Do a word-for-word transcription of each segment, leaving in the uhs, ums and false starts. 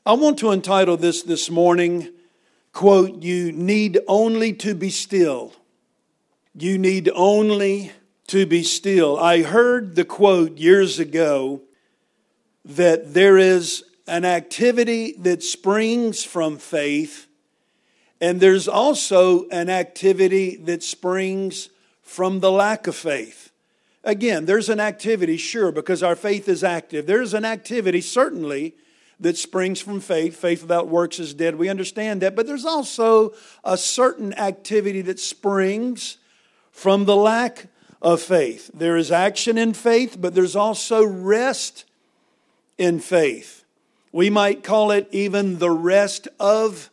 I want to entitle this this morning, quote, "You need only to be still." You need only to be still. I heard the quote years ago that there is an activity that springs from faith, and there's also an activity that springs from the lack of faith. Again, there's an activity, sure, because our faith is active. There's an activity, certainly, that springs from faith. Faith without works is dead. We understand that. But there's also a certain activity that springs from the lack of faith. There is action in faith, but there's also rest in faith. We might call it even the rest of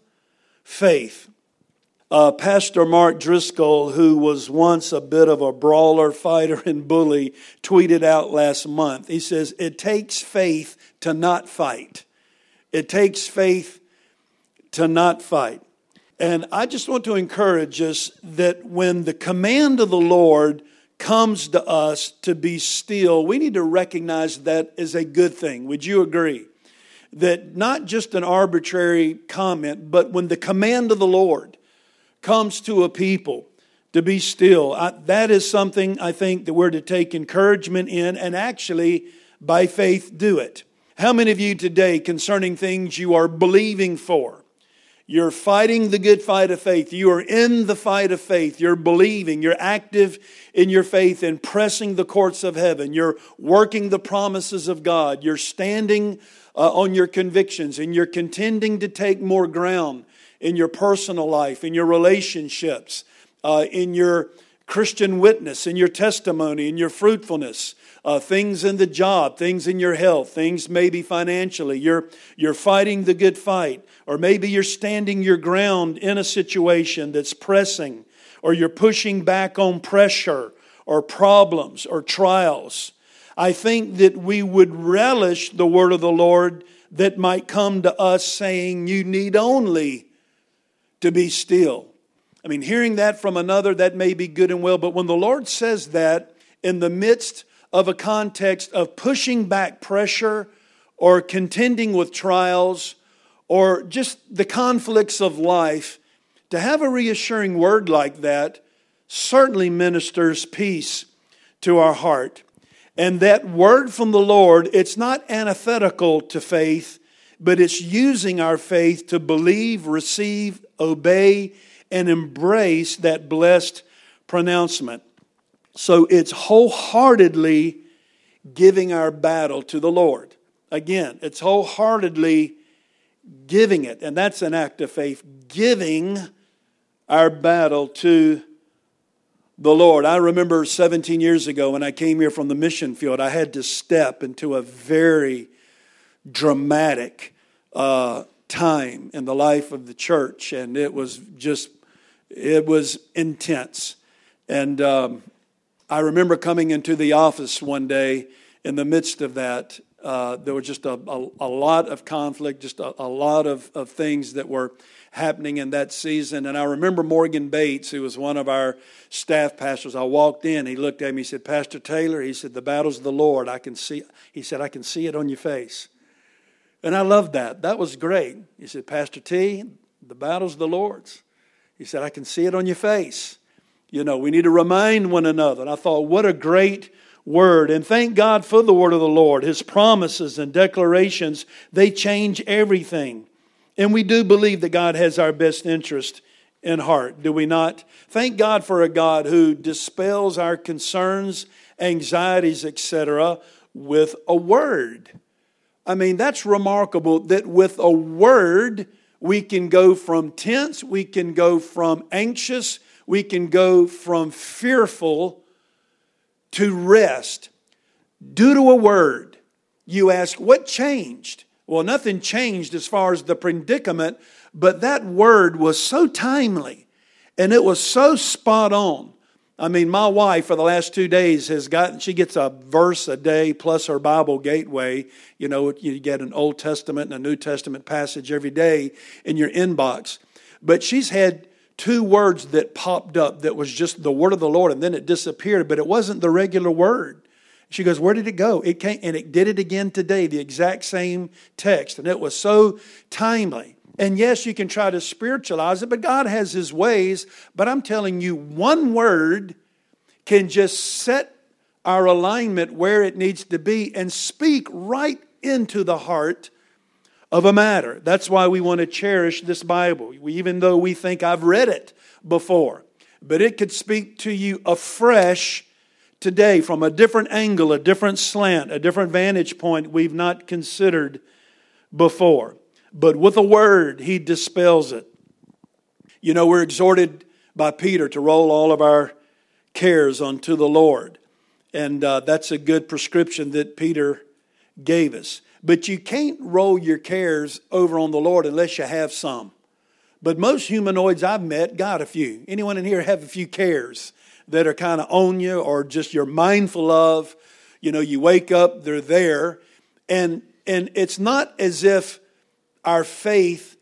faith. Uh, Pastor Mark Driscoll, who was once a bit of a brawler, fighter, and bully, tweeted out last month. He says, "It takes faith to not fight. It takes faith to not fight." And I just want to encourage us that when the command of the Lord comes to us to be still, we need to recognize that as a good thing. Would you agree? That not just an arbitrary comment, but when the command of the Lord comes to a people to be still, I, that is something I think that we're to take encouragement in and actually by faith do it. How many of you today, concerning things you are believing for, you're fighting the good fight of faith, you are in the fight of faith, you're believing, you're active in your faith and pressing the courts of heaven, you're working the promises of God, you're standing uh, on your convictions, and you're contending to take more ground in your personal life, in your relationships, uh, in your Christian witness, in your testimony, in your fruitfulness, uh, things in the job, things in your health, things maybe financially. You're, you're fighting the good fight. Or maybe you're standing your ground in a situation that's pressing, or you're pushing back on pressure or problems or trials. I think that we would relish the word of the Lord that might come to us saying, "You need only to be still." I mean, hearing that from another, that may be good and well, but when the Lord says that in the midst of a context of pushing back pressure or contending with trials or just the conflicts of life, to have a reassuring word like that certainly ministers peace to our heart. And that word from the Lord, it's not antithetical to faith, but it's using our faith to believe, receive, obey, and embrace that blessed pronouncement. So it's wholeheartedly giving our battle to the Lord. Again, it's wholeheartedly giving it. And that's an act of faith, giving our battle to the Lord. I remember seventeen years ago when I came here from the mission field, I had to step into a very dramatic uh, time in the life of the church. And it was just, it was intense. And um, I remember coming into the office one day in the midst of that. Uh, there was just a, a, a lot of conflict, just a, a lot of, of things that were happening in that season. And I remember Morgan Bates, who was one of our staff pastors. I walked in, he looked at me, he said, "Pastor Taylor," he said, "the battle's the Lord. I can see," he said, "I can see it on your face." And I loved that. That was great. He said, "Pastor T, the battle's the Lord's." He said, "I can see it on your face." You know, we need to remind one another. And I thought, what a great word. And thank God for the word of the Lord. His promises and declarations, they change everything. And we do believe that God has our best interest in heart, do we not? Thank God for a God who dispels our concerns, anxieties, et cetera with a word. I mean, that's remarkable that with a word, we can go from tense, we can go from anxious, we can go from fearful to rest due to a word. You ask, what changed? Well, nothing changed as far as the predicament, but that word was so timely and it was so spot on. I mean, my wife for the last two days has gotten, she gets a verse a day plus her Bible Gateway. You know, you get an Old Testament and a New Testament passage every day in your inbox. But she's had two words that popped up that was just the word of the Lord, and then it disappeared, but it wasn't the regular word. She goes, where did it go? It came, and it did it again today, the exact same text. And it was so timely. And yes, you can try to spiritualize it, but God has His ways. But I'm telling you, one word can just set our alignment where it needs to be and speak right into the heart of a matter. That's why we want to cherish this Bible, we, even though we think I've read it before. But it could speak to you afresh today from a different angle, a different slant, a different vantage point we've not considered before. But with a word, He dispels it. You know, we're exhorted by Peter to roll all of our cares unto the Lord. And uh, that's a good prescription that Peter gave us. But you can't roll your cares over on the Lord unless you have some. But most humanoids I've met got a few. Anyone in here have a few cares that are kind of on you or just you're mindful of? You know, you wake up, they're there. And, and it's not as if our faith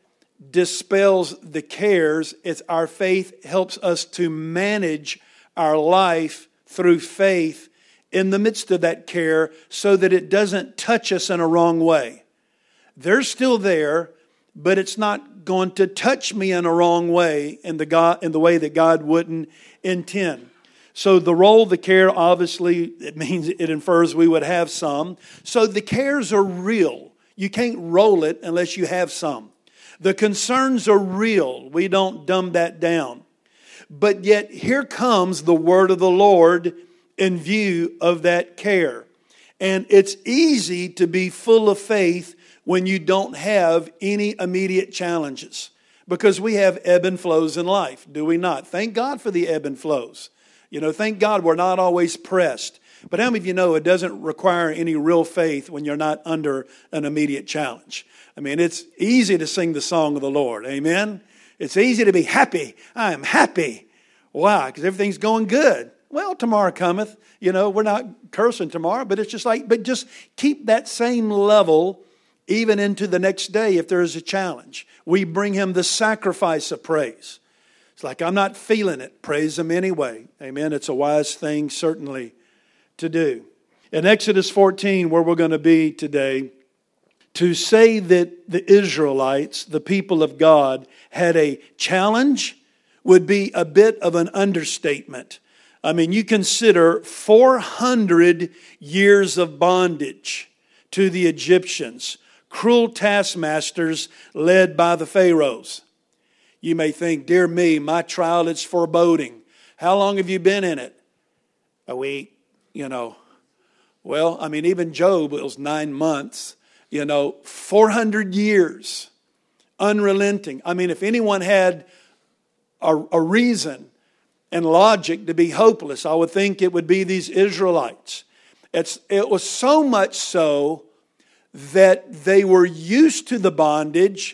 dispels the cares. It's our faith helps us to manage our life through faith in the midst of that care so that it doesn't touch us in a wrong way. They're still there, but it's not going to touch me in a wrong way in the God in the way that God wouldn't intend. So the roll, the care, obviously, it means it infers we would have some. So the cares are real. You can't roll it unless you have some. The concerns are real. We don't dumb that down. But yet here comes the word of the Lord in view of that care. And it's easy to be full of faith when you don't have any immediate challenges. Because we have ebb and flows in life, do we not? Thank God for the ebb and flows. You know, thank God we're not always pressed. But how many of you know it doesn't require any real faith when you're not under an immediate challenge? I mean, it's easy to sing the song of the Lord. Amen? It's easy to be happy. I am happy. Why? Because everything's going good. Well, tomorrow cometh. You know, we're not cursing tomorrow, but it's just like, but just keep that same level even into the next day if there is a challenge. We bring Him the sacrifice of praise. It's like, I'm not feeling it. Praise Him anyway. Amen. It's a wise thing, certainly, to do. In Exodus fourteen, where we're going to be today, to say that the Israelites, the people of God, had a challenge would be a bit of an understatement. I mean, you consider four hundred years of bondage to the Egyptians, cruel taskmasters led by the Pharaohs. You may think, dear me, my trial is foreboding. How long have you been in it? A week, you know. Well, I mean, even Job, it was nine months. You know, four hundred years, unrelenting. I mean, if anyone had a, a reason and logic to be hopeless, I would think it would be these Israelites. It's, it was so much so that they were used to the bondage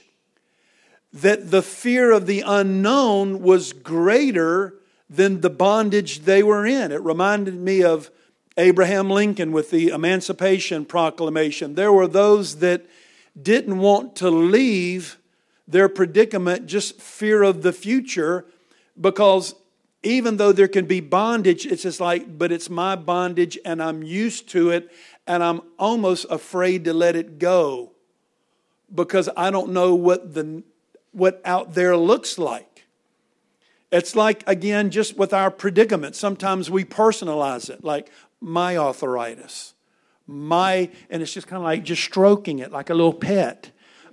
that the fear of the unknown was greater than the bondage they were in. It reminded me of Abraham Lincoln with the Emancipation Proclamation. There were those that didn't want to leave their predicament, just fear of the future, because even though there can be bondage, it's just like, but it's my bondage and I'm used to it and I'm almost afraid to let it go because I don't know what the what out there looks like. It's like, again, just with our predicament. Sometimes we personalize it, like my arthritis, my, and it's just kind of like just stroking it like a little pet.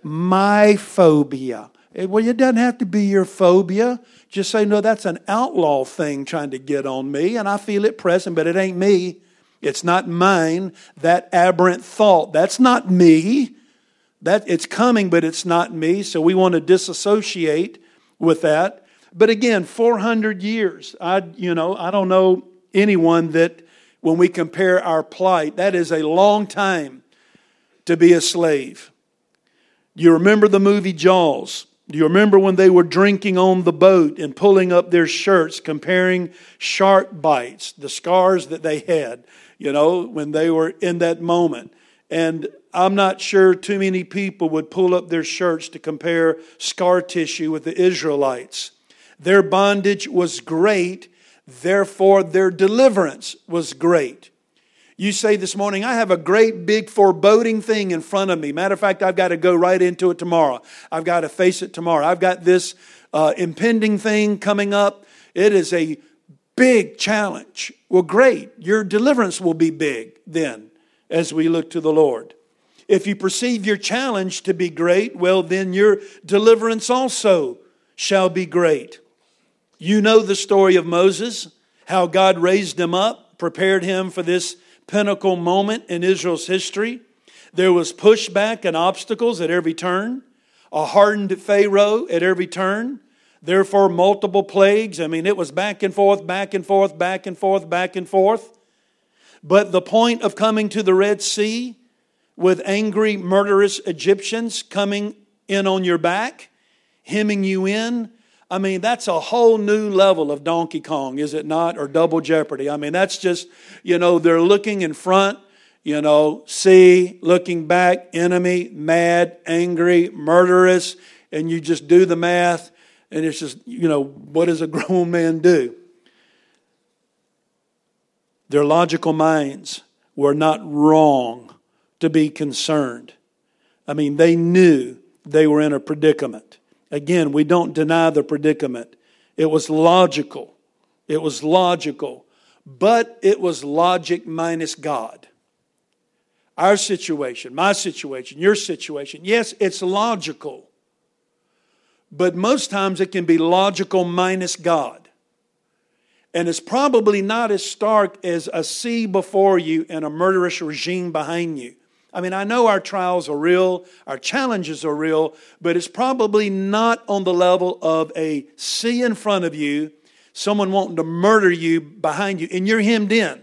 My phobia. Well, it doesn't have to be your phobia. Just say, no, that's an outlaw thing trying to get on me, and I feel it pressing, but it ain't me. It's not mine. That aberrant thought, that's not me. That it's coming, but it's not me. So we want to disassociate with that. But again, four hundred years. I, you know, I don't know anyone that when we compare our plight, that is a long time to be a slave. You remember the movie Jaws? Do you remember when they were drinking on the boat and pulling up their shirts, comparing shark bites, the scars that they had, you know, when they were in that moment? And I'm not sure too many people would pull up their shirts to compare scar tissue with the Israelites. Their bondage was great, therefore their deliverance was great. You say this morning, I have a great big foreboding thing in front of me. Matter of fact, I've got to go right into it tomorrow. I've got to face it tomorrow. I've got this uh, impending thing coming up. It is a big challenge. Well, great. Your deliverance will be big then as we look to the Lord. If you perceive your challenge to be great, well, then your deliverance also shall be great. You know the story of Moses, how God raised him up, prepared him for this pinnacle moment in Israel's history. There was pushback and obstacles at every turn, a hardened Pharaoh at every turn, therefore multiple plagues. I mean, it was back and forth, back and forth, back and forth, back and forth. But the point of coming to the Red Sea with angry, murderous Egyptians coming in on your back, hemming you in, I mean, that's a whole new level of Donkey Kong, is it not? Or Double Jeopardy. I mean, that's just, you know, they're looking in front, you know, sea, looking back, enemy, mad, angry, murderous, and you just do the math, and it's just, you know, what does a grown man do? Their logical minds were not wrong to be concerned. I mean, they knew they were in a predicament. Again, we don't deny the predicament. It was logical. It was logical. But it was logic minus God. Our situation, my situation, your situation, yes, it's logical. But most times it can be logical minus God. And it's probably not as stark as a sea before you and a murderous regime behind you. I mean, I know our trials are real, our challenges are real, but it's probably not on the level of a sea in front of you, someone wanting to murder you behind you, and you're hemmed in.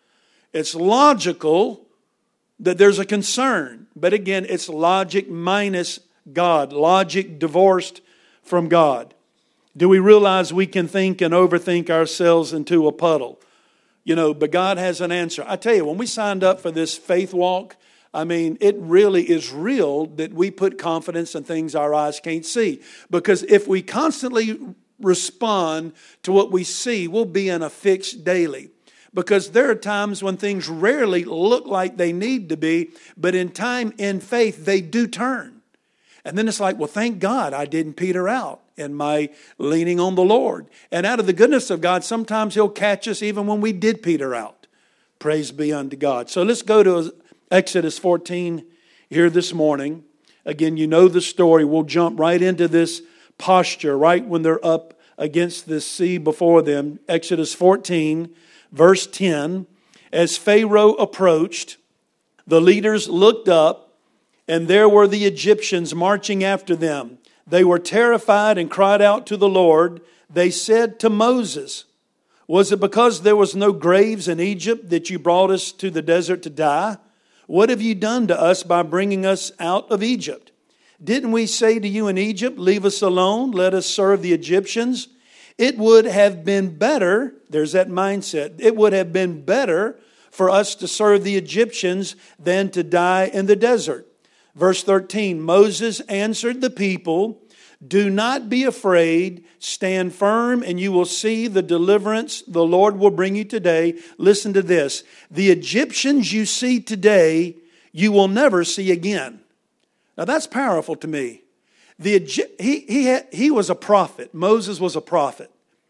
It's logical that there's a concern, but again, it's logic minus God, logic divorced from God. Do we realize we can think and overthink ourselves into a puddle? You know, but God has an answer. I tell you, when we signed up for this faith walk, I mean, it really is real that we put confidence in things our eyes can't see. Because if we constantly respond to what we see, we'll be in a fix daily. Because there are times when things rarely look like they need to be, but in time, in faith, they do turn. And then it's like, well, thank God I didn't peter out in my leaning on the Lord. And out of the goodness of God, sometimes He'll catch us even when we did peter out. Praise be unto God. So let's go to Exodus fourteen here this morning. Again, you know the story. We'll jump right into this posture right when they're up against this sea before them. Exodus fourteen, verse ten. As Pharaoh approached, the leaders looked up, and there were the Egyptians marching after them. They were terrified and cried out to the Lord. They said to Moses, "Was it because there was no graves in Egypt that you brought us to the desert to die? What have you done to us by bringing us out of Egypt? Didn't we say to you in Egypt, 'Leave us alone, let us serve the Egyptians'? It would have been better," there's that mindset, "it would have been better for us to serve the Egyptians than to die in the desert." Verse thirteen, Moses answered the people, "Do not be afraid, stand firm, and you will see the deliverance the Lord will bring you today." Listen to this. "The Egyptians you see today, you will never see again." Now that's powerful to me. The he he had, he was a prophet. Moses was a prophet.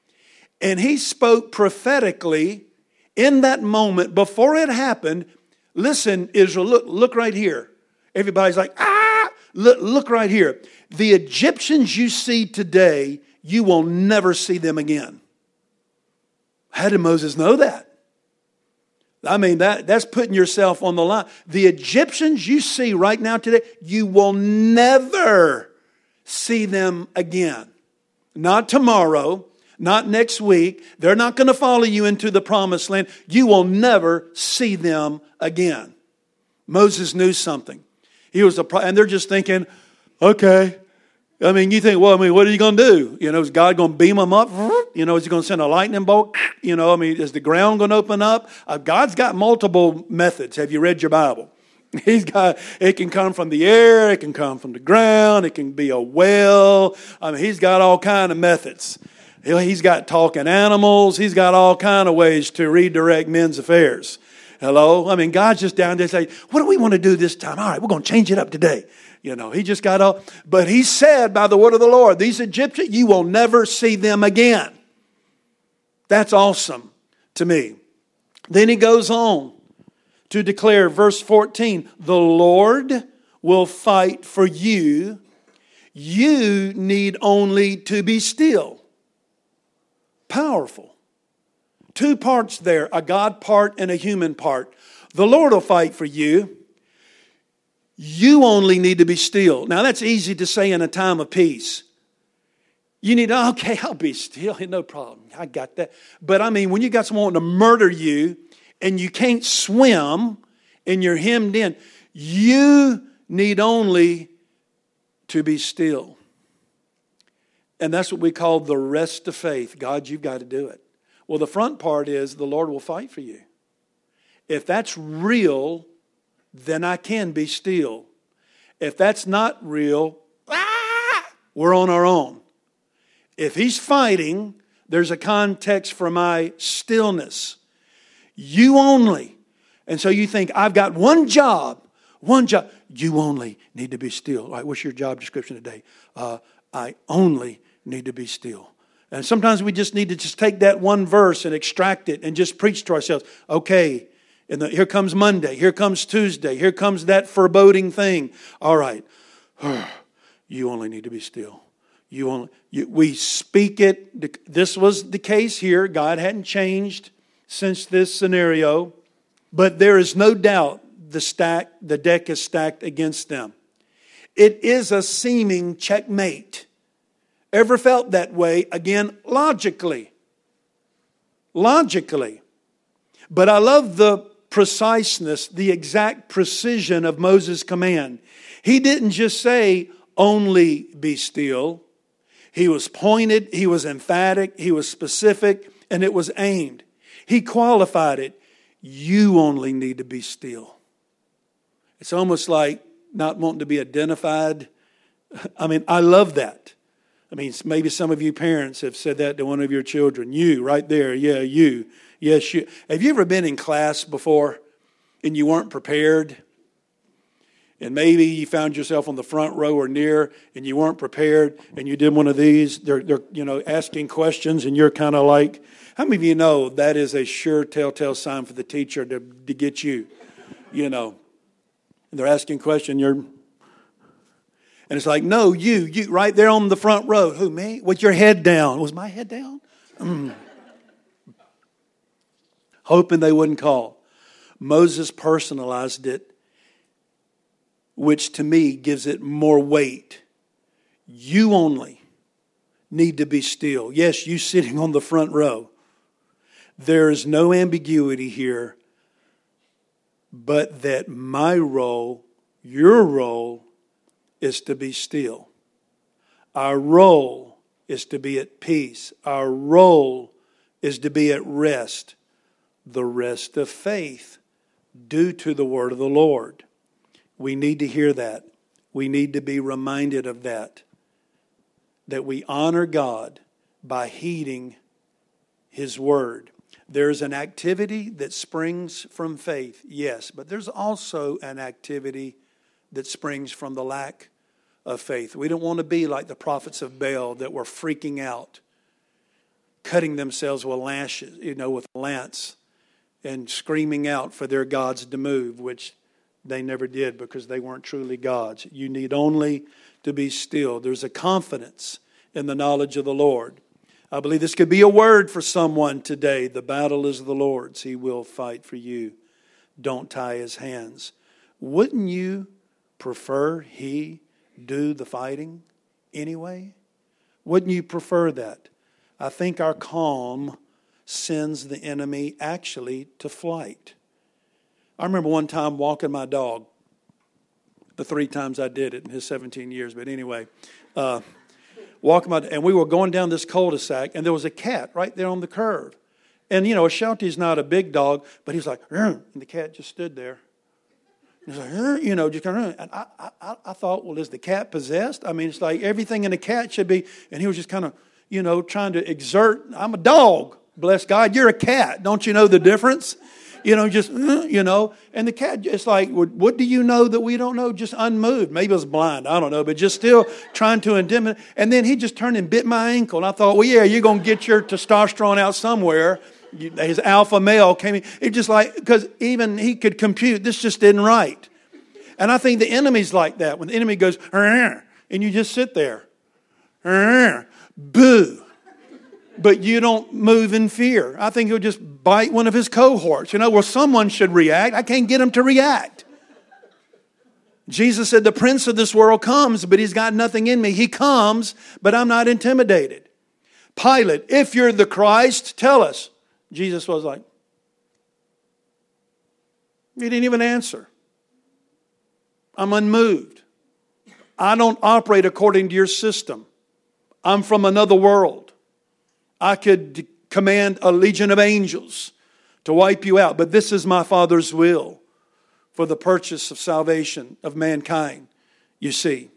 And he spoke prophetically in that moment before it happened. Listen, Israel, look, look right here. Everybody's like, ah, look, look right here. The Egyptians you see today, you will never see them again. How did Moses know that? I mean, that, that's putting yourself on the line. The Egyptians you see right now today, you will never see them again. Not tomorrow, not next week. They're not going to follow you into the promised land. You will never see them again. Moses knew something. He was a, and they're just thinking, okay. I mean, you think, well, I mean, what are you going to do? You know, is God going to beam them up? You know, is He going to send a lightning bolt? You know, I mean, is the ground going to open up? Uh, God's got multiple methods. Have you read your Bible? He's got, it can come from the air, it can come from the ground, it can be a well. I mean, He's got all kind of methods. He's got talking animals. He's got all kind of ways to redirect men's affairs. Hello? I mean, God's just down there saying, what do we want to do this time? All right, we're going to change it up today. You know, he just got up. But he said by the word of the Lord, these Egyptians, you will never see them again. That's awesome to me. Then he goes on to declare, verse fourteen, the Lord will fight for you. You need only to be still. Powerful. Two parts there, a God part and a human part. The Lord will fight for you. You only need to be still. Now that's easy to say in a time of peace. You need, okay, I'll be still, no problem. I got that. But I mean, when you got someone wanting to murder you and you can't swim and you're hemmed in, you need only to be still. And that's what we call the rest of faith. God, you've got to do it. Well, the front part is the Lord will fight for you. If that's real, then I can be still. If that's not real, ah, we're on our own. If he's fighting, there's a context for my stillness. You only. And so you think, I've got one job. One job. You only need to be still. All right, what's your job description today? Uh, I only need to be still. And sometimes we just need to just take that one verse and extract it and just preach to ourselves. Okay, and the, here comes Monday. Here comes Tuesday. Here comes that foreboding thing. All right, you only need to be still. You only. You, we speak it. This was the case here. God hadn't changed since this scenario, but there is no doubt the stack, the deck is stacked against them. It is a seeming checkmate. Ever felt that way? Again, logically. Logically. But I love the preciseness, the exact precision of Moses' command. He didn't just say, only be still. He was pointed, he was emphatic, he was specific, and it was aimed. He qualified it. You only need to be still. It's almost like not wanting to be identified. I mean, I love that. I mean, maybe some of you parents have said that to one of your children. You, right there. Yeah, you. Yes, you. Have you ever been in class before and you weren't prepared? And maybe you found yourself on the front row or near and you weren't prepared and you did one of these. They're, they're you know, asking questions and you're kind of like, how many of you know that is a sure telltale sign for the teacher to, to get you? You know, and they're asking questions, you're... And it's like, no, you, you, right there on the front row. Who, me? With your head down. Was my head down? Mm. Hoping they wouldn't call. Moses personalized it, which to me gives it more weight. You only need to be still. Yes, you sitting on the front row. There is no ambiguity here, but that my role, your role, is to be still. Our role is to be at peace. Our role is to be at rest. The rest of faith due to the word of the Lord. We need to hear that. We need to be reminded of that. That we honor God by heeding His word. There's an activity that springs from faith, yes, but there's also an activity that springs from the lack of faith. We don't want to be like the prophets of Baal that were freaking out, cutting themselves with lashes, you know, with a lance, and screaming out for their gods to move, which they never did because they weren't truly gods. You need only to be still. There's a confidence in the knowledge of the Lord. I believe this could be a word for someone today. The battle is the Lord's. He will fight for you. Don't tie His hands. Wouldn't you prefer He do the fighting anyway? Wouldn't you prefer that? I think our calm sends the enemy actually to flight. I remember one time walking my dog, the three times I did it in his seventeen years, but anyway, uh, walking my, and we were going down this cul-de-sac, and there was a cat right there on the curve. And, you know, a Sheltie's not a big dog, but he was like, and the cat just stood there. He's like, you know, just kind of, and I, I, I thought, well, is the cat possessed? I mean, it's like everything in a cat should be, and he was just kind of, you know, trying to exert. I'm a dog, bless God. You're a cat. Don't you know the difference? You know, just, uh, you know. And the cat just like, what do you know that we don't know? Just unmoved. Maybe it was blind. I don't know. But just still trying to intimidate. And then he just turned and bit my ankle. And I thought, well, yeah, you're going to get your testosterone out somewhere. His alpha male came in. It just like, because even he could compute, this just isn't right. And I think the enemy's like that. When the enemy goes, and you just sit there. Boo. But you don't move in fear. I think he'll just bite one of his cohorts. You know, well, someone should react. I can't get him to react. Jesus said, the prince of this world comes, but he's got nothing in me. He comes, but I'm not intimidated. Pilate, if you're the Christ, tell us. Jesus was like, he didn't even answer. I'm unmoved. I don't operate according to your system. I'm from another world. I could command a legion of angels to wipe you out. But this is my Father's will for the purchase of salvation of mankind. You see,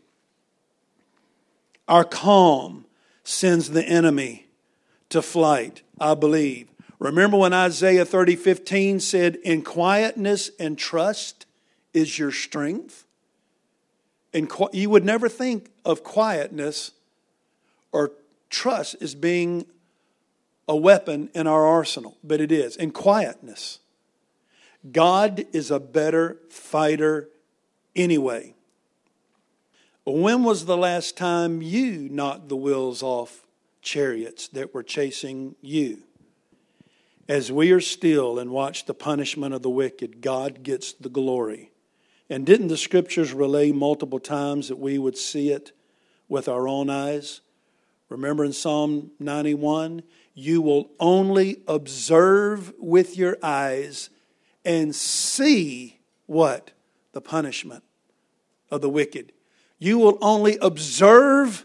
our calm sends the enemy to flight, I believe. Remember when Isaiah thirty fifteen said, in quietness and trust is your strength? And you would never think of quietness or trust as being a weapon in our arsenal, but it is. In quietness. God is a better fighter anyway. When was the last time you knocked the wheels off chariots that were chasing you? As we are still and watch the punishment of the wicked, God gets the glory. And didn't the scriptures relay multiple times that we would see it with our own eyes? Remember in Psalm ninety-one, you will only observe with your eyes and see what? The punishment of the wicked. You will only observe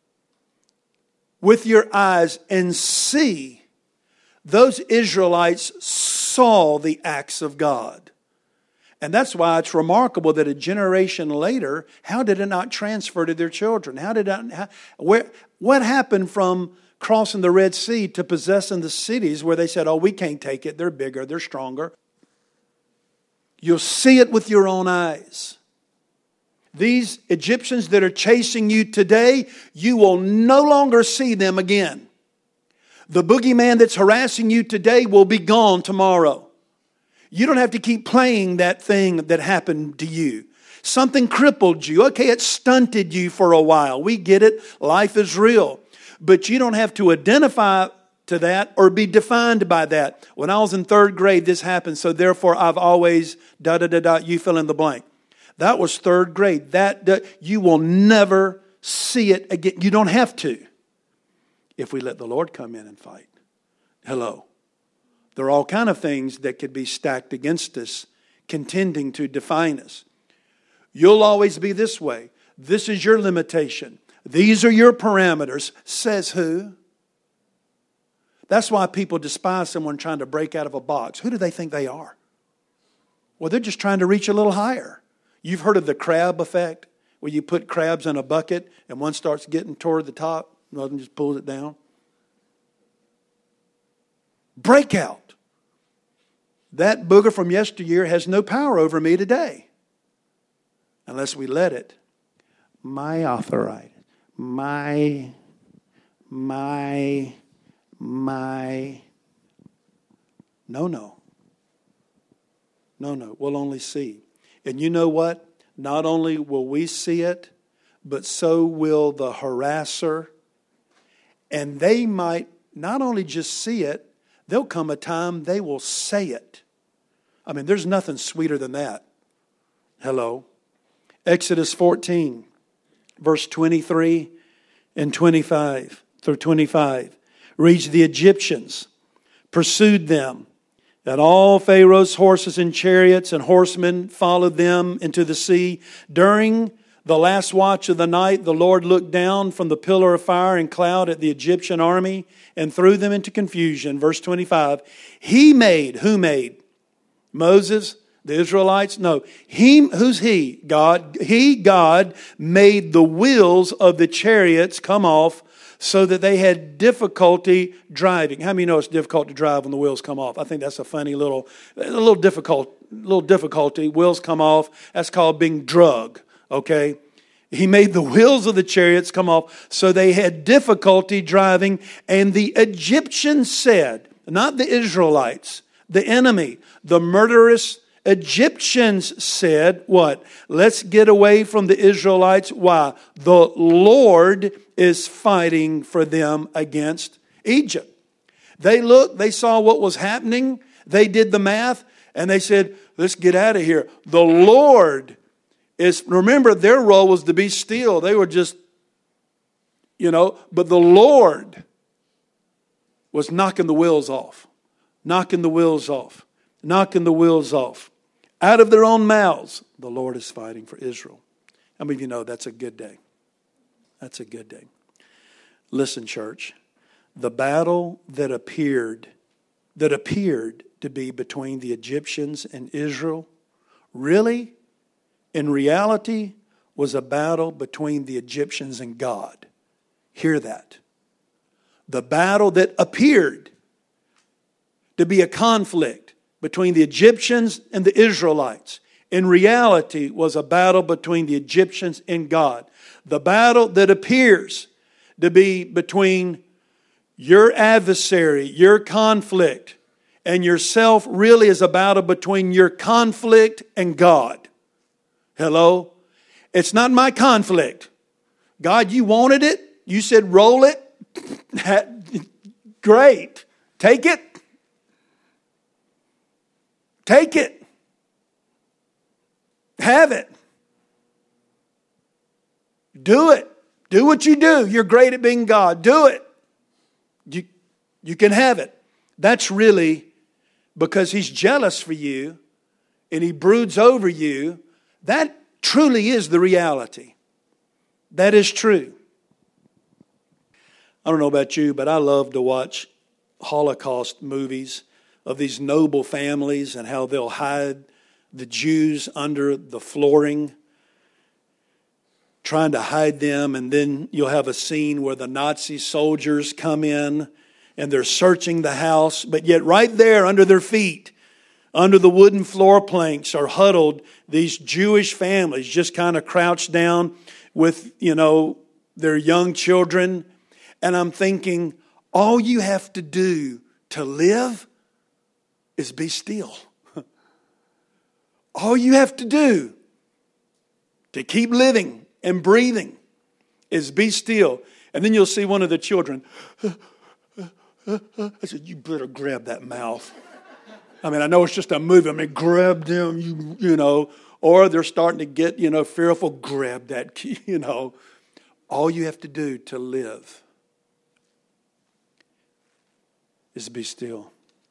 with your eyes and see. Those Israelites saw the acts of God. And that's why it's remarkable that a generation later, how did it not transfer to their children? How did it, how, where, what happened from crossing the Red Sea to possessing the cities where they said, oh, we can't take it. They're bigger. They're stronger. You'll see it with your own eyes. These Egyptians that are chasing you today, you will no longer see them again. The boogeyman that's harassing you today will be gone tomorrow. You don't have to keep playing that thing that happened to you. Something crippled you. Okay, it stunted you for a while. We get it. Life is real. But you don't have to identify to that or be defined by that. When I was in third grade, this happened. So therefore, I've always da da da da. You fill in the blank. That was third grade. That, that you will never see it again. You don't have to. If we let the Lord come in and fight. Hello. There are all kinds of things that could be stacked against us, contending to define us. You'll always be this way. This is your limitation. These are your parameters. Says who? That's why people despise someone trying to break out of a box. Who do they think they are? Well, they're just trying to reach a little higher. You've heard of the crab effect, where you put crabs in a bucket and one starts getting toward the top, another just pulls it down. Breakout. That booger from yesteryear has no power over me today. Unless we let it. My arthritis. My, my, my. No, no. No, no. We'll only see. And you know what? Not only will we see it, but so will the harasser. And they might not only just see it, there'll come a time they will say it. I mean, there's nothing sweeter than that. Hello. Exodus fourteen, verse twenty-three and twenty-five through twenty-five. Reads, the Egyptians pursued them, that all Pharaoh's horses and chariots and horsemen followed them into the sea. During the last watch of the night, the Lord looked down from the pillar of fire and cloud at the Egyptian army and threw them into confusion. Verse twenty-five. He made, who made? Moses, the Israelites? No. He, who's he? God. He, God, made the wheels of the chariots come off so that they had difficulty driving. How many know it's difficult to drive when the wheels come off? I think that's a funny little, a little difficult, little difficulty. Wheels come off. That's called being drug, okay? He made the wheels of the chariots come off, so they had difficulty driving. And the Egyptians said, not the Israelites, the enemy, the murderous Egyptians said, what? Let's get away from the Israelites. Why? The Lord is fighting for them against Egypt. They looked, they saw what was happening. They did the math and they said, let's get out of here. The Lord is, remember, their role was to be still. They were just, you know, but the Lord was knocking the wheels off, knocking the wheels off, knocking the wheels off. Out of their own mouths, the Lord is fighting for Israel. How many of you know that's a good day? That's a good day. Listen, church, the battle that appeared, that appeared to be between the Egyptians and Israel, really, in reality, was a battle between the Egyptians and God. Hear that. The battle that appeared to be a conflict between the Egyptians and the Israelites, in reality was a battle between the Egyptians and God. The battle that appears to be between your adversary, your conflict, and yourself really is a battle between your conflict and God. Hello? It's not my conflict. God, you wanted it. You said roll it. Great. Take it. Take it. Have it. Do it. Do what you do. You're great at being God. Do it. You, you can have it. That's really because He's jealous for you and He broods over you. That truly is the reality. That is true. I don't know about you, but I love to watch Holocaust movies of these noble families and how they'll hide the Jews under the flooring, trying to hide them. And then you'll have a scene where the Nazi soldiers come in and they're searching the house. But yet right there under their feet, under the wooden floor planks, are huddled these Jewish families just kind of crouched down with, you know, their young children. And I'm thinking, all you have to do to live is be still. All you have to do to keep living and breathing is be still. And then you'll see one of the children. I said, you better grab that mouth. I mean, I know it's just a movie. I mean, grab them, you, you know. Or they're starting to get, you know, fearful. Grab that, you know. All you have to do to live is be still.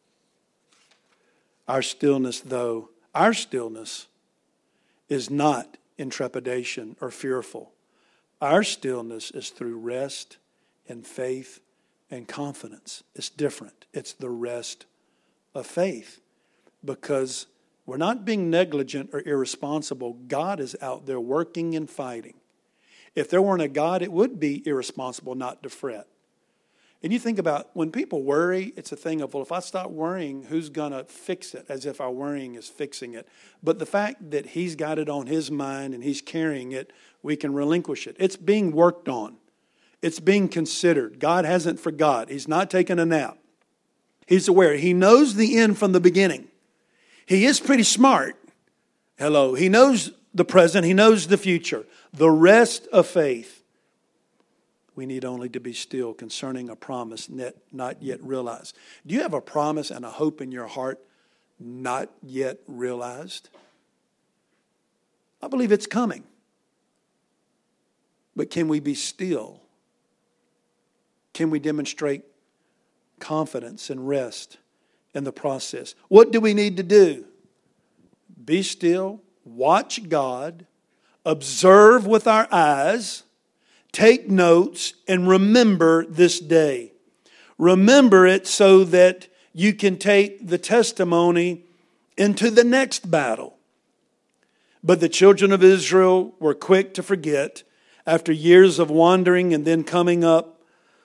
Our stillness, though, our stillness is not in trepidation or fearful. Our stillness is through rest and faith and confidence. It's different. It's the rest of faith. Because we're not being negligent or irresponsible. God is out there working and fighting. If there weren't a God, it would be irresponsible not to fret. And you think about when people worry, it's a thing of, well, if I stop worrying, who's going to fix it? As if our worrying is fixing it. But the fact that He's got it on His mind and He's carrying it, we can relinquish it. It's being worked on. It's being considered. God hasn't forgot. He's not taking a nap. He's aware. He knows the end from the beginning. He is pretty smart. Hello. He knows the present. He knows the future. The rest of faith. We need only to be still concerning a promise not yet realized. Do you have a promise and a hope in your heart not yet realized? I believe it's coming. But can we be still? Can we demonstrate confidence and rest in the process? What do we need to do? Be still, watch God, observe with our eyes, take notes, and remember this day. Remember it so that you can take the testimony into the next battle. But the children of Israel were quick to forget after years of wandering and then coming up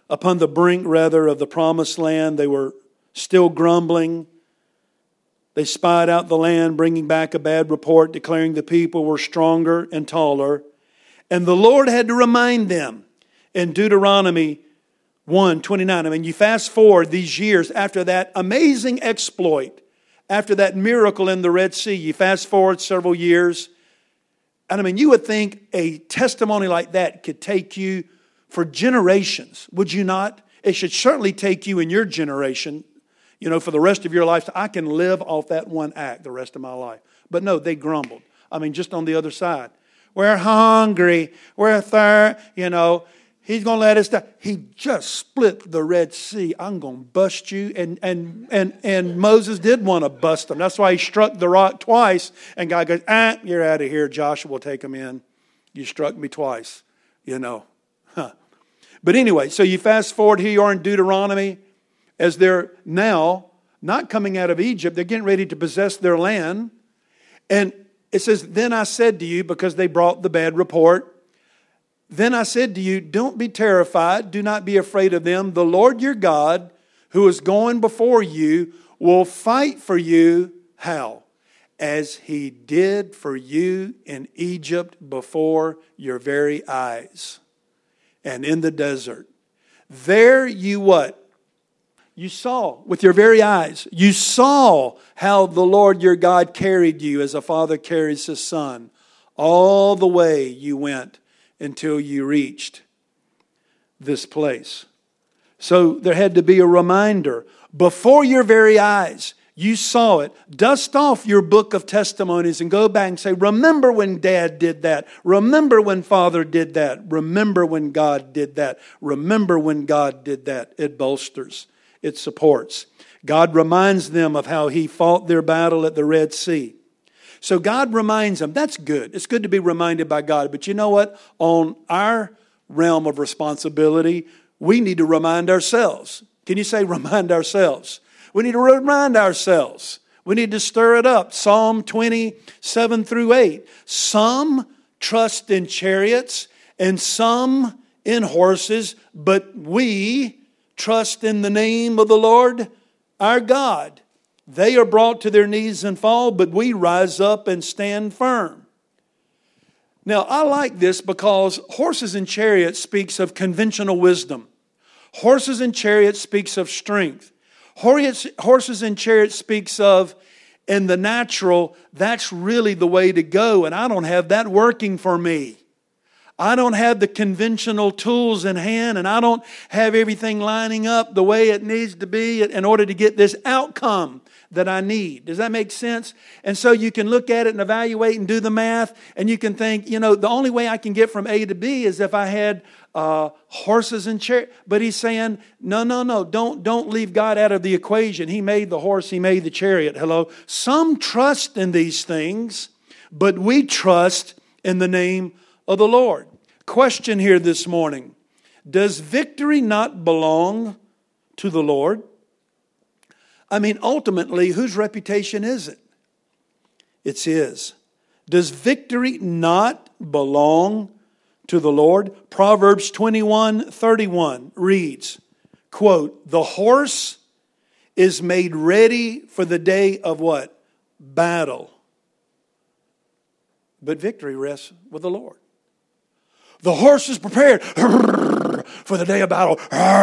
upon the brink, rather, of the promised land. They were still grumbling. They spied out the land, bringing back a bad report, declaring the people were stronger and taller. And the Lord had to remind them in Deuteronomy one twenty-nine. I mean, you fast forward these years after that amazing exploit, after that miracle in the Red Sea, you fast forward several years. And I mean, you would think a testimony like that could take you for generations, would you not? It should certainly take you in your generation, you know, for the rest of your life. I can live off that one act the rest of my life. But no, they grumbled. I mean, just on the other side. We're hungry. We're thirsty. You know, he's going to let us die. He just split the Red Sea. I'm going to bust you. And and and and Moses did want to bust them. That's why he struck the rock twice. And God goes, ah, you're out of here. Joshua will take him in. You struck me twice, you know. Huh. But anyway, so you fast forward, here you are in Deuteronomy, as they're now not coming out of Egypt. They're getting ready to possess their land. And it says, then I said to you, because they brought the bad report, then I said to you, don't be terrified. Do not be afraid of them. The Lord your God, who is going before you, will fight for you. How? As he did for you in Egypt before your very eyes and in the desert. There you what? You saw with your very eyes. You saw how the Lord your God carried you as a father carries his son. All the way you went until you reached this place. So there had to be a reminder. Before your very eyes, you saw it. Dust off your book of testimonies and go back and say, remember when Dad did that. Remember when Father did that. Remember when God did that. Remember when God did that. It bolsters. It supports. God reminds them of how he fought their battle at the Red Sea. So God reminds them. That's good. It's good to be reminded by God. But you know what? On our realm of responsibility, we need to remind ourselves. Can you say remind ourselves? We need to remind ourselves. We need to stir it up. Psalm twenty-seven through eight. Some trust in chariots and some in horses, but we trust in the name of the Lord our God. They are brought to their knees and fall, but we rise up and stand firm. Now, I like this because horses and chariots speaks of conventional wisdom. Horses and chariots speaks of strength. Horses and chariots speaks of, in the natural, that's really the way to go. And I don't have that working for me. I don't have the conventional tools in hand, and I don't have everything lining up the way it needs to be in order to get this outcome that I need. Does that make sense? And so you can look at it and evaluate and do the math, and you can think, you know, the only way I can get from A to B is if I had uh, horses and chariots. But he's saying, no, no, no, don't, don't leave God out of the equation. He made the horse, he made the chariot. Hello. Some trust in these things, but we trust in the name of the Lord. Question here this morning. Does victory not belong to the Lord? I mean, ultimately, whose reputation is it? It's his. Does victory not belong to the Lord? Proverbs twenty-one thirty-one reads, quote, the horse is made ready for the day of what? Battle. But victory rests with the Lord. The horse is prepared for the day of battle.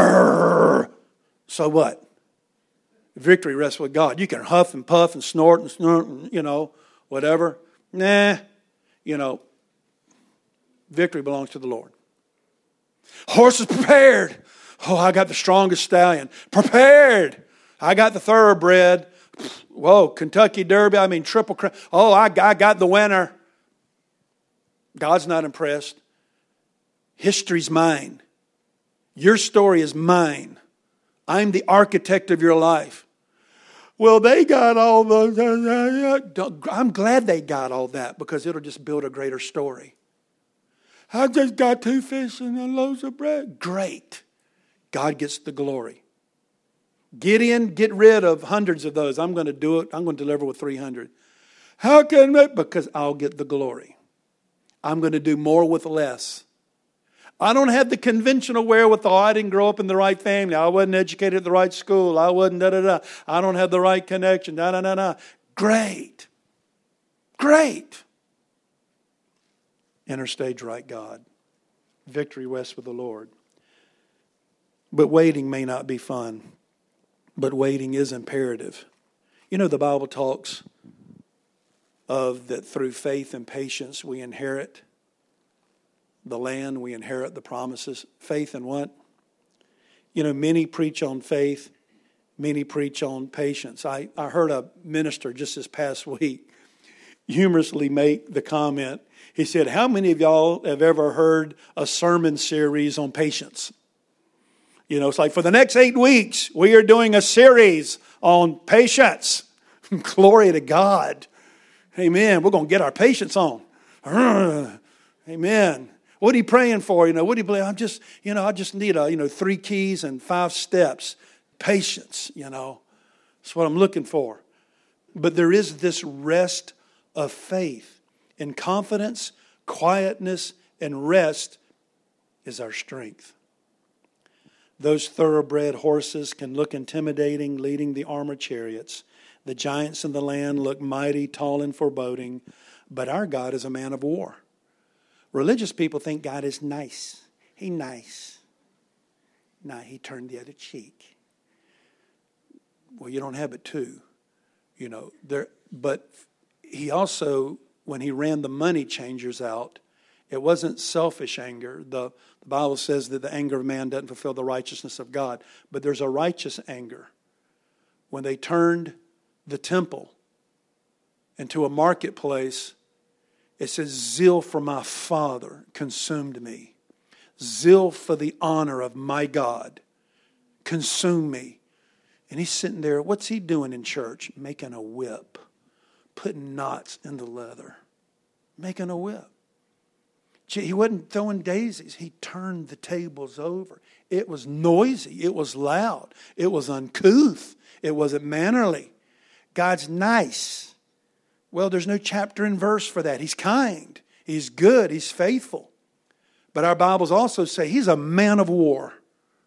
So what? Victory rests with God. You can huff and puff and snort and snort and, you know, whatever. Nah, you know, victory belongs to the Lord. Horse is prepared. Oh, I got the strongest stallion. Prepared. I got the thoroughbred. Whoa, Kentucky Derby. I mean, triple crown. Oh, I, I got the winner. God's not impressed. History's mine. Your story is mine. I'm the architect of your life. Well, they got all the... I'm glad they got all that because it'll just build a greater story. I just got two fish and a loaves of bread. Great. God gets the glory. Gideon, get rid of hundreds of those. I'm going to do it. I'm going to deliver with three hundred. How can I? Because I'll get the glory. I'm going to do more with less. I don't have the conventional wherewithal. I didn't grow up in the right family. I wasn't educated at the right school. I wasn't da da da. I don't have the right connection. Da da da da. Great. Great. Enter stage right God. Victory rests with the Lord. But waiting may not be fun. But waiting is imperative. You know, the Bible talks of that through faith and patience we inherit the land, we inherit the promises. Faith and what? You know, many preach on faith, many preach on patience. I, I heard a minister just this past week humorously make the comment. He said, how many of y'all have ever heard a sermon series on patience? You know, it's like for the next eight weeks, we are doing a series on patience. Glory to God. Amen. We're going to get our patience on. Amen. What are you praying for? You know, what do you believe? I'm just, you know, I just need a, you know, three keys and five steps. Patience, you know. That's what I'm looking for. But there is this rest of faith. And confidence, quietness, and rest is our strength. Those thoroughbred horses can look intimidating, leading the armored chariots. The giants in the land look mighty, tall, and foreboding. But our God is a man of war. Religious people think God is nice. He nice. Nah, he turned the other cheek. Well, you don't have it too. You know, there. But he also, when he ran the money changers out, it wasn't selfish anger. The, the Bible says that the anger of man doesn't fulfill the righteousness of God. But there's a righteous anger. When they turned the temple into a marketplace, it says, zeal for my Father consumed me. Zeal for the honor of my God consumed me. And he's sitting there, what's he doing in church? Making a whip. Putting knots in the leather. Making a whip. He wasn't throwing daisies. He turned the tables over. It was noisy. It was loud. It was uncouth. It wasn't mannerly. God's nice. Well, there's no chapter and verse for that. He's kind. He's good. He's faithful. But our Bibles also say he's a man of war.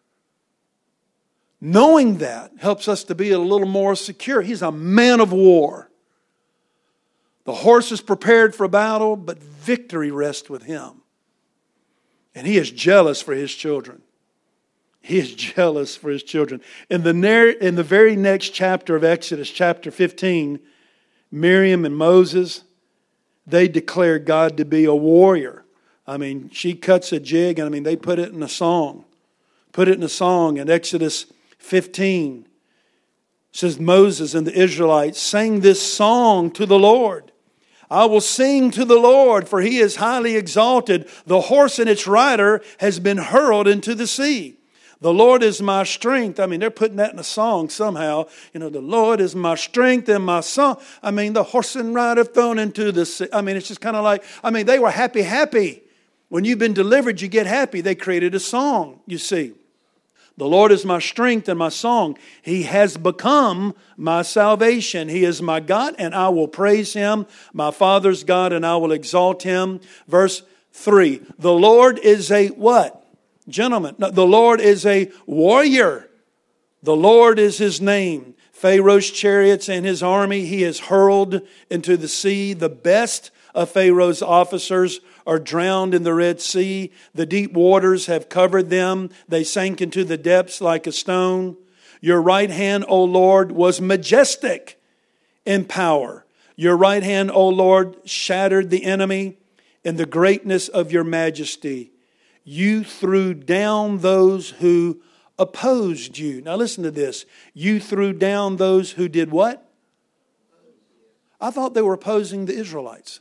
Knowing that helps us to be a little more secure. He's a man of war. The horse is prepared for battle, but victory rests with him. And he is jealous for his children. He is jealous for his children. In the, narr- in the very next chapter of Exodus, chapter fifteen, Miriam and Moses, they declare God to be a warrior. I mean, she cuts a jig, and I mean, they put it in a song. Put it in a song in Exodus fifteen. It says, Moses and the Israelites sang this song to the Lord. I will sing to the Lord, for he is highly exalted. The horse and its rider has been hurled into the sea. The Lord is my strength. I mean, they're putting that in a song somehow. You know, the Lord is my strength and my song. I mean, the horse and rider thrown into the sea. I mean, it's just kind of like, I mean, they were happy, happy. When you've been delivered, you get happy. They created a song, you see. The Lord is my strength and my song. He has become my salvation. He is my God, and I will praise him. My Father's God, and I will exalt him. Verse three. The Lord is a what? Gentlemen. No, the Lord is a warrior. The Lord is his name. Pharaoh's chariots and his army he has hurled into the sea. The best of Pharaoh's officers are drowned in the Red Sea. The deep waters have covered them. They sank into the depths like a stone. Your right hand, O Lord, was majestic in power. Your right hand, O Lord, shattered the enemy in the greatness of your majesty. You threw down those who opposed you. Now listen to this. You threw down those who did what? I thought they were opposing the Israelites.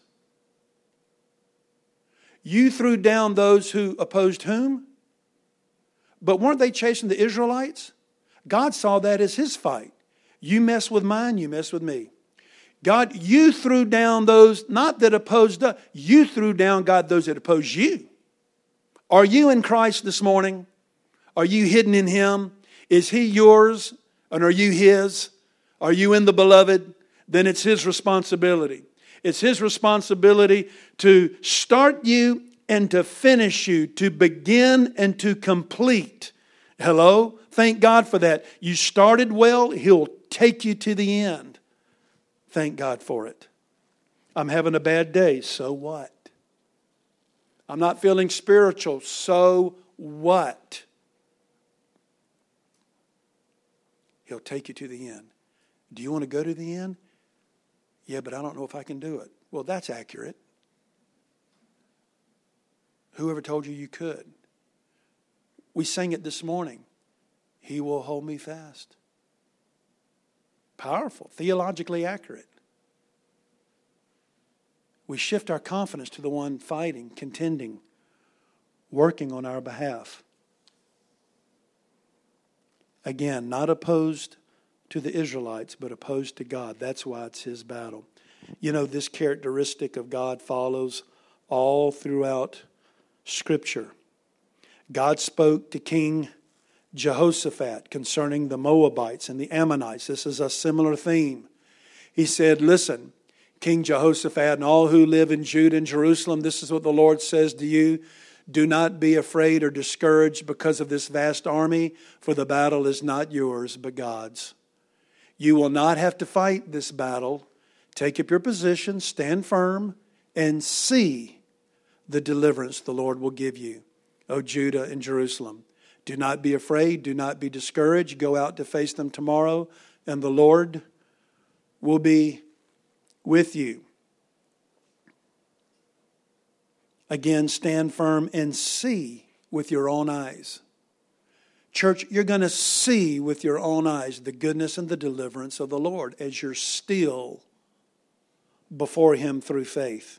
You threw down those who opposed whom? But weren't they chasing the Israelites? God saw that as his fight. You mess with mine, you mess with me. God, you threw down those, not that opposed us. You threw down, God, those that opposed you. Are you in Christ this morning? Are you hidden in him? Is he yours and are you his? Are you in the beloved? Then it's his responsibility. It's his responsibility to start you and to finish you, to begin and to complete. Hello? Thank God for that. You started well, He'll take you to the end. Thank God for it. I'm having a bad day. So what? I'm not feeling spiritual. So what? He'll take you to the end. Do you want to go to the end? Yeah, but I don't know if I can do it. Well, that's accurate. Whoever told you you could? We sang it this morning. He will hold me fast. Powerful, theologically accurate. We shift our confidence to the one fighting, contending, working on our behalf. Again, not opposed to the Israelites, but opposed to God. That's why it's His battle. You know, this characteristic of God follows all throughout Scripture. God spoke to King Jehoshaphat concerning the Moabites and the Ammonites. This is a similar theme. He said, listen, King Jehoshaphat and all who live in Judah and Jerusalem, this is what the Lord says to you. Do not be afraid or discouraged because of this vast army, for the battle is not yours, but God's. You will not have to fight this battle. Take up your position, stand firm, and see the deliverance the Lord will give you, O Judah and Jerusalem. Do not be afraid. Do not be discouraged. Go out to face them tomorrow, and the Lord will be with you. Again, stand firm and see with your own eyes. Church, you're going to see with your own eyes the goodness and the deliverance of the Lord as you're still before Him through faith.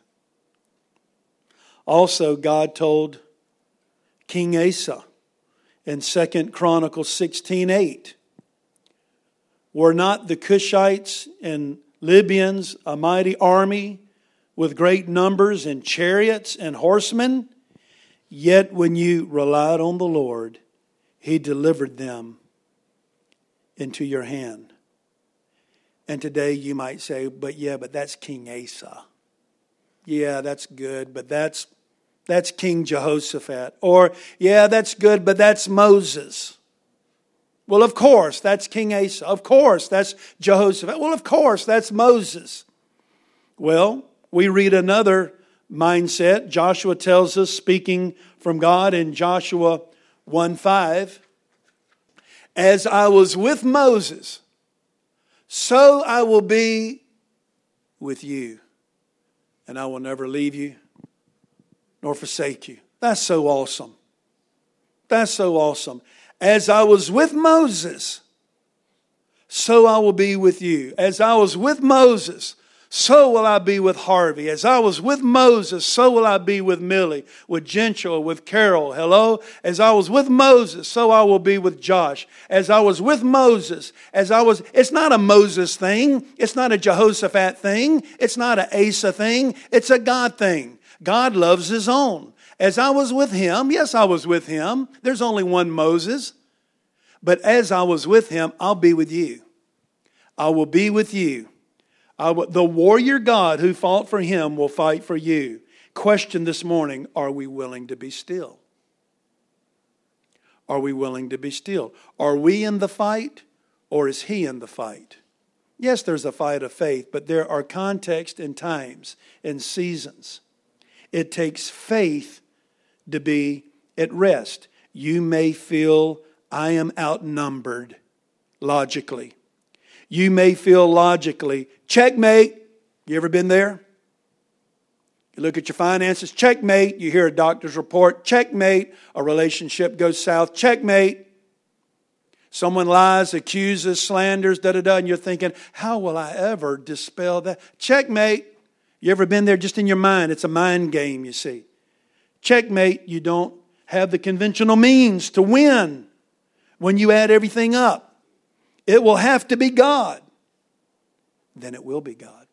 Also, God told King Asa in Second Chronicles sixteen eight, were not the Cushites and Libyans a mighty army with great numbers and chariots and horsemen? Yet when you relied on the Lord, He delivered them into your hand. And today you might say, but yeah, but that's King Asa. Yeah, that's good, but that's that's King Jehoshaphat. Or, yeah, that's good, but that's Moses. Well, of course, that's King Asa. Of course, that's Jehoshaphat. Well, of course, that's Moses. Well, we read another mindset. Joshua tells us, speaking from God in Joshua one five, as I was with Moses, so I will be with you. And I will never leave you nor forsake you. That's so awesome. That's so awesome. As I was with Moses, so I will be with you. As I was with Moses, so will I be with Harvey. As I was with Moses, so will I be with Millie, with Gentile, with Carol. Hello? As I was with Moses, so I will be with Josh. As I was with Moses, as I was, it's not a Moses thing. It's not a Jehoshaphat thing. It's not an Asa thing. It's a God thing. God loves His own. As I was with Him, yes, I was with Him. There's only one Moses. But as I was with Him, I'll be with you. I will be with you. I will, the warrior God who fought for Him will fight for you. Question this morning, are we willing to be still? Are we willing to be still? Are we in the fight, or is He in the fight? Yes, there's a fight of faith, but there are contexts and times and seasons. It takes faith to be at rest. You may feel I am outnumbered logically. You may feel logically, checkmate. You ever been there? You look at your finances, checkmate. You hear a doctor's report, checkmate. A relationship goes south, checkmate. Someone lies, accuses, slanders, da-da-da, and you're thinking, how will I ever dispel that? Checkmate. You ever been there just in your mind? It's a mind game, you see. Checkmate, you don't have the conventional means to win when you add everything up. It will have to be God. Then it will be God.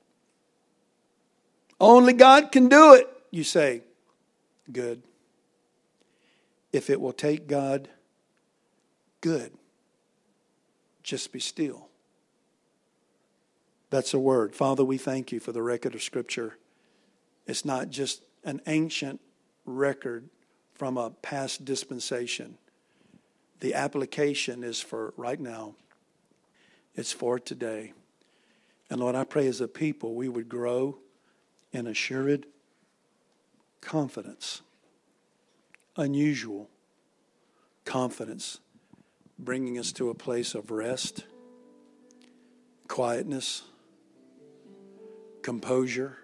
Only God can do it, you say. Good. If it will take God, good. Just be still. That's a word. Father, we thank You for the record of Scripture. It's not just an ancient record from a past dispensation. The application is for right now. It's for today. And Lord, I pray as a people we would grow in assured confidence, unusual confidence, bringing us to a place of rest, quietness, composure,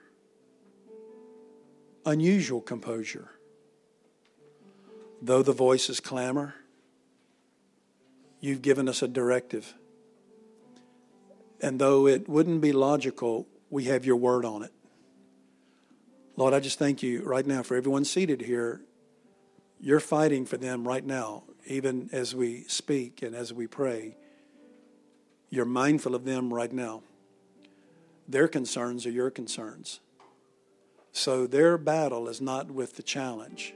unusual composure. Though the voices clamor, you've given us a directive. And though it wouldn't be logical, we have your word on it. Lord, I just thank you right now for everyone seated here. You're fighting for them right now, even as we speak and as we pray. You're mindful of them right now. Their concerns are your concerns. So their battle is not with the challenge.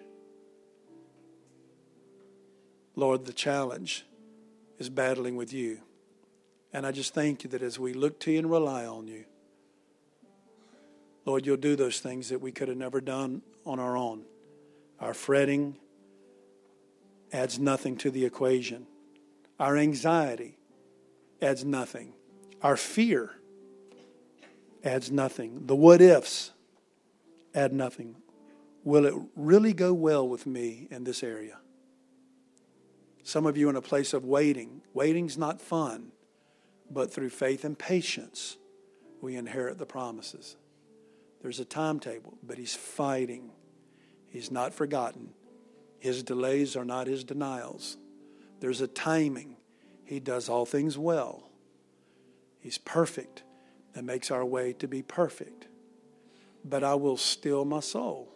Lord, the challenge is battling with you. And I just thank you that as we look to you and rely on you, Lord, you'll do those things that we could have never done on our own. Our fretting adds nothing to the equation. Our anxiety adds nothing. Our fear adds nothing. The what ifs add nothing. Will it really go well with me in this area? Some of you in a place of waiting. Waiting's not fun, but through faith and patience, we inherit the promises. There's a timetable, but he's fighting. He's not forgotten. His delays are not his denials. There's a timing. He does all things well. He's perfect and makes our way to be perfect. But I will still my soul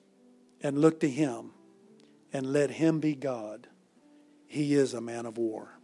and look to him and let him be God. He is a man of war.